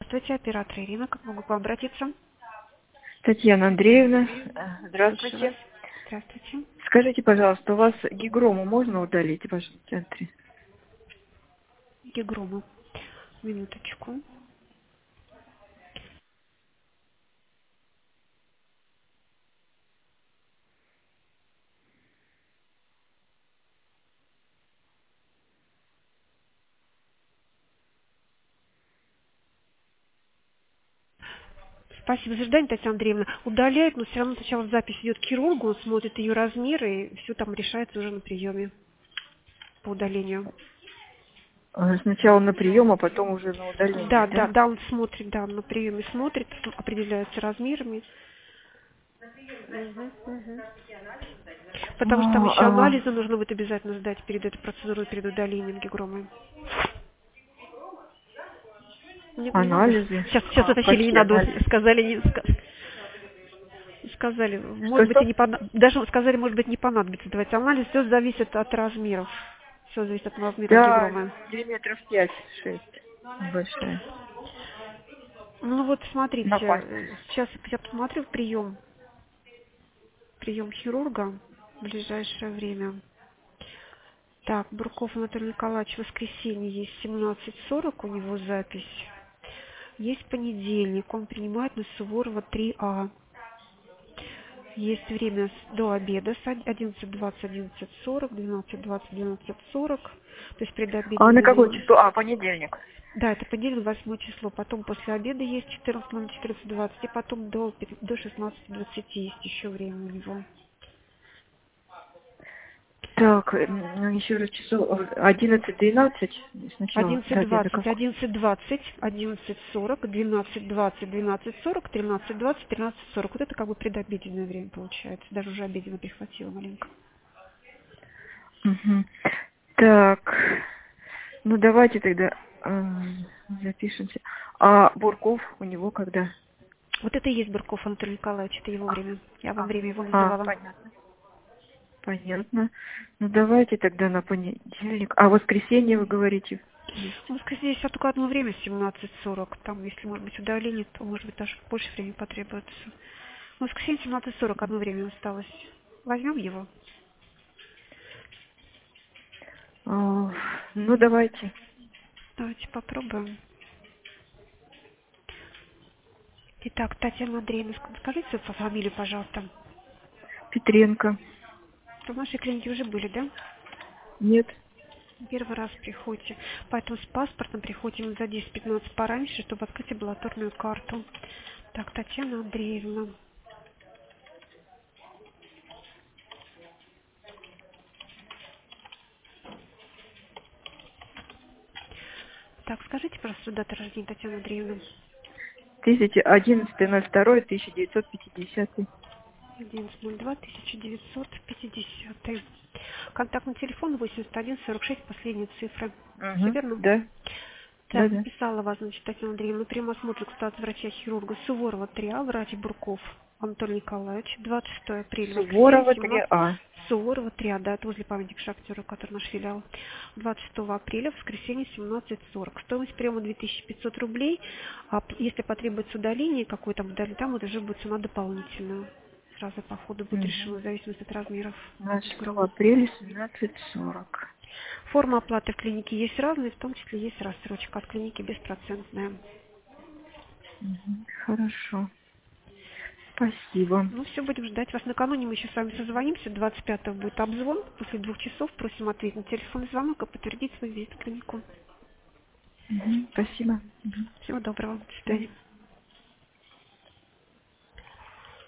Здравствуйте, оператор Ирина. Как могу к вам обратиться? Татьяна Андреевна, Слушаю вас. здравствуйте. Здравствуйте. Скажите, пожалуйста, у вас гигрому можно удалить в вашем центре? Гигрома. Минуточку. Спасибо за ожидание, Татьяна Андреевна. Удаляет, но все равно сначала запись идет к хирургу, он смотрит ее размеры, и все там решается уже на приеме по удалению. Сначала на прием, а потом уже на Да, удаление, да, да? да, он смотрит, да, на приеме смотрит, определяется размерами. Мгм, мгм. Потому что там еще анализы нужно будет обязательно сдать перед этой процедурой, перед удалением гигромы. Не надо? Анализы? Сейчас уточнили, не Какие надо, анализы? сказали, сказали, может быть, Что-что? и не понадобится, даже сказали, может быть, не понадобится давать анализ, все зависит от размеров. Все зависит от размеров Да, гигромы. миллиметров 5-6. Небольшая. Ну вот, На смотрите, пальцах. сейчас я посмотрю прием хирурга в ближайшее время. Так, Бурков Анатолий Николаевич, в воскресенье есть 17:40, у него запись. Есть понедельник, он принимает на Суворова 3А. Есть время до обеда с 11:20, 11:40, 12:20, 12:40. То есть А на предобеденное какое время. число? Понедельник. Да, это понедельник, 8 число. Потом после обеда есть 14:00, 14:20. И потом до 16:20 есть еще время у него. Так, еще раз число 11-12 сначала. Далее до 11:20, какого? 11:20, 11:40, 12:20, 12:40, 13:20, 13:40. Вот это как бы предобеденное время получается. Даже уже обеденно прихватила маленько. Мгм. Так, ну давайте тогда запишемся. А Бурков у него когда? Вот это и есть Бурков Анатолий Николаевич, это его время. Я вам время его называла. Понятно. Понятно. Ну давайте тогда на понедельник. А воскресенье вы говорите В есть? воскресенье сейчас только одно время, 17:40. Там, если, может быть, удаление, то, может быть, даже больше времени потребуется. В воскресенье 17:40 одно время осталось. Возьмем его? А, ну давайте. Давайте попробуем. Итак, Татьяна Андреевна, скажите свою фамилию, пожалуйста. Петренко. В нашей клинике уже были, да? Нет. Первый раз приходите. Поэтому с паспортом приходим за 10-15 пораньше, чтобы открыть амбулаторную карту. Так, Татьяна Андреевна. Так, скажите, пожалуйста, дата рождения Татьяны Андреевны. 11.02.1950. 11.02.1950. Контактный телефон 8146, последние цифры. Все Угу. верно? Да. Так, Да. записала вас, значит, Татьяна Андреевна, на прямой осмотр к статусу врача-хирурга Суворова 3А, врач Бурков Анатолий Николаевич, 26 апреля, воскресенье, Суворова 17, 3А. Суворова 3А, да, это возле памятника шахтеру, который наш филиал, 26 апреля, воскресенье, 17:40. Стоимость приема 2500 рублей, а если потребуется удаление, какое там удаление, там уже будет цена дополнительная. Сразу по ходу будет Угу. решено в зависимости от размеров 26 грома. апреля 17:40. Форма оплаты в клинике есть разные, в том числе есть рассрочка от клиники беспроцентная. Мгм. Хорошо. Спасибо. Ну, все, будем ждать вас. Накануне мы еще с вами созвонимся. 25-го будет обзвон. После 2 часов просим ответить на телефонный звонок и подтвердить свой визит в клинику. Мгм. Спасибо. Мгм. Всего доброго. До До свидания.